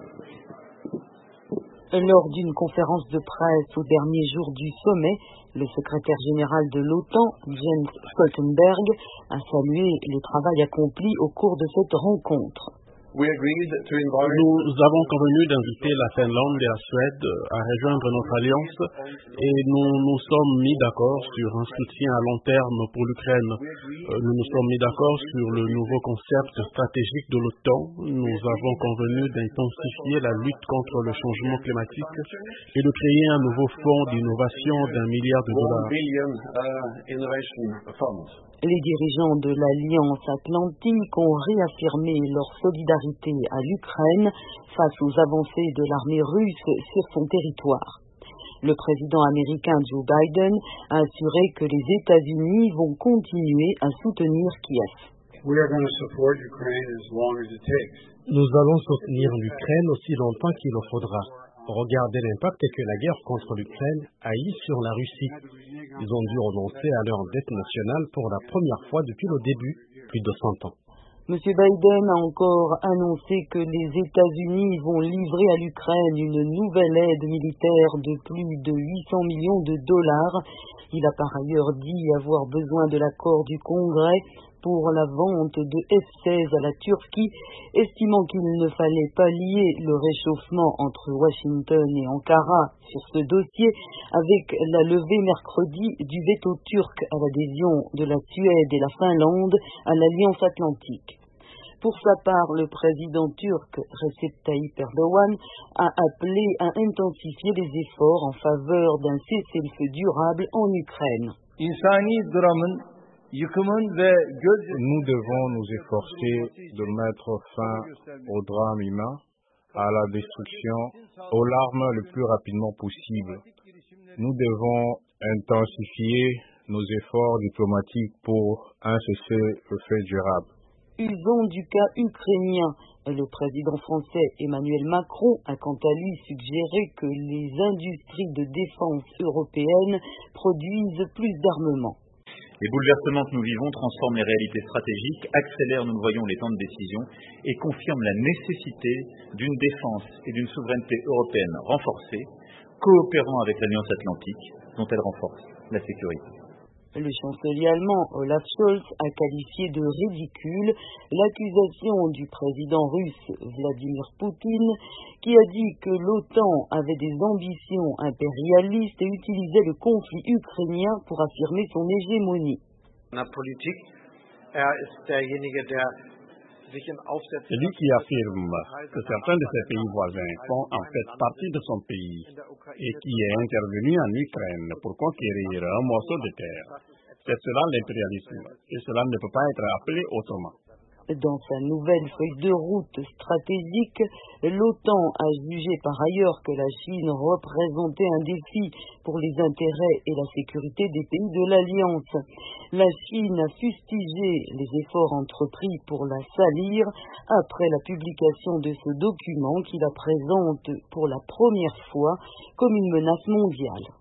Lors d'une conférence de presse au dernier jour du sommet, le secrétaire général de l'OTAN, Jens Stoltenberg, a salué le travail accompli au cours de cette rencontre. Nous avons convenu d'inviter la Finlande et la Suède à rejoindre notre alliance et nous nous sommes mis d'accord sur un soutien à long terme pour l'Ukraine. Nous nous sommes mis d'accord sur le nouveau concept stratégique de l'OTAN. Nous avons convenu d'intensifier la lutte contre le changement climatique et de créer un nouveau fonds d'innovation d'1 milliard de dollars. Les dirigeants de l'Alliance Atlantique ont réaffirmé leur solidarité à l'Ukraine face aux avancées de l'armée russe sur son territoire. Le président américain Joe Biden a assuré que les États-Unis vont continuer à soutenir Kiev. Nous allons soutenir l'Ukraine aussi longtemps qu'il le faudra. Regardez l'impact que la guerre contre l'Ukraine a eu sur la Russie. Ils ont dû renoncer à leur dette nationale pour la première fois depuis le début, plus de 100 ans. M. Biden a encore annoncé que les États-Unis vont livrer à l'Ukraine une nouvelle aide militaire de plus de 800 millions de dollars. Il a par ailleurs dit avoir besoin de l'accord du Congrès pour la vente de F-16 à la Turquie, estimant qu'il ne fallait pas lier le réchauffement entre Washington et Ankara sur ce dossier avec la levée mercredi du veto turc à l'adhésion de la Suède et la Finlande à l'Alliance Atlantique. Pour sa part, le président turc Recep Tayyip Erdogan a appelé à intensifier les efforts en faveur d'un cessez-le-feu durable en Ukraine. Nous devons nous efforcer de mettre fin au drame humain, à la destruction, aux larmes le plus rapidement possible. Nous devons intensifier nos efforts diplomatiques pour un cessez-le-feu durable. Usons du cas ukrainien. Le président français Emmanuel Macron a quant à lui suggéré que les industries de défense européennes produisent plus d'armements. Les bouleversements que nous vivons transforment les réalités stratégiques, accélèrent, nous le voyons, les temps de décision et confirment la nécessité d'une défense et d'une souveraineté européenne renforcée, coopérant avec l'Alliance Atlantique, dont elle renforce la sécurité. Le chancelier allemand Olaf Scholz a qualifié de ridicule l'accusation du président russe Vladimir Poutine qui a dit que l'OTAN avait des ambitions impérialistes et utilisait le conflit ukrainien pour affirmer son hégémonie. Celui qui affirme que certains de ses pays voisins font en fait partie de son pays et qui est intervenu en Ukraine pour conquérir un morceau de terre, c'est cela l'impérialisme et cela ne peut pas être appelé autrement. Dans sa nouvelle feuille de route stratégique, l'OTAN a jugé par ailleurs que la Chine représentait un défi pour les intérêts et la sécurité des pays de l'Alliance. La Chine a fustigé les efforts entrepris pour la salir après la publication de ce document qui la présente pour la première fois comme une menace mondiale.